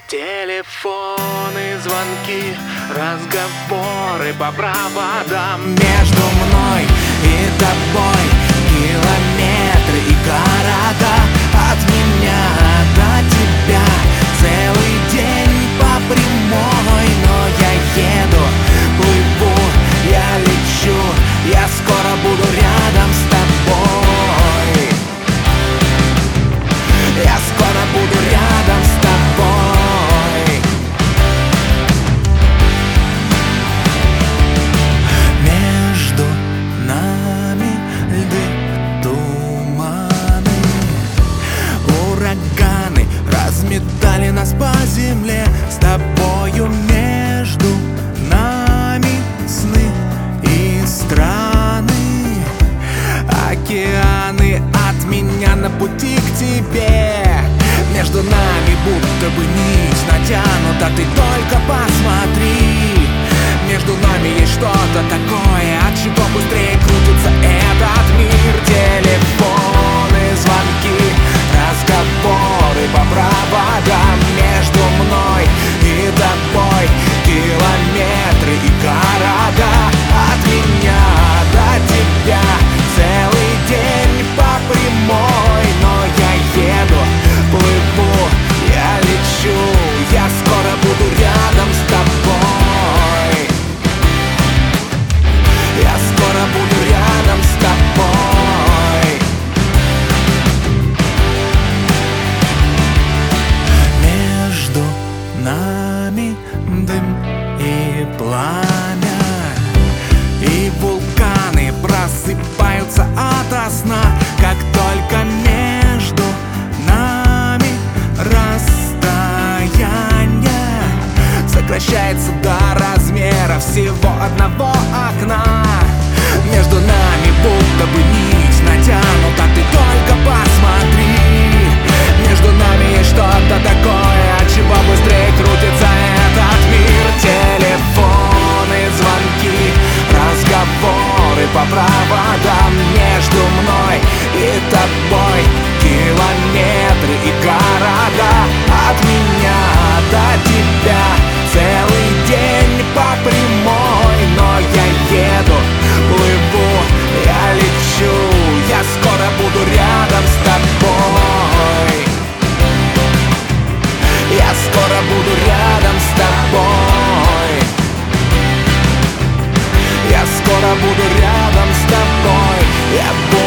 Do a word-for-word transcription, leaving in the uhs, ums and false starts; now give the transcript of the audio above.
Телефоны, звонки, разговоры по проводам. Между мной и тобой километры и города. От меня до тебя целый день по прямой. Но я еду, плыву, я лечу, я скоро буду рядом с тобой. Я скоро буду рядом с тобой. Между нами льды, туманы, ураганы разметали нас по земле. С тобою между нами сны и страны, океаны от меня на пути к тебе. Между нами будто бы нить натянута, ты только посмотри. Между нами есть что-то такое, от чего быстрее крутится этот мир. Телефоны, звонки, разговоры по проводам. Между мной и тобой километры и города. От меня до тебя целый день по прямой. Но я еду, плыву, я лечу, я скоро буду рядом с тобой. Я скоро буду рядом с тобой. Между нами дым и пламя, и вулканы просыпаются ото сна. Как только между нами расстояние сокращается до размера всего одного окна. Между нами будто бы нить натянута, ты только посмотри. Между нами есть что-то такое, от чего быстрее крутится этот мир. Телефоны, звонки, разговоры по проводам. Между мной и тобой километры и города. От меня до тебя целый день по прямой. Но я еду, плыву, я лечу, я скоро буду рядом с тобой. Я скоро буду рядом с тобой. Я скоро буду рядом с тобой. Я буду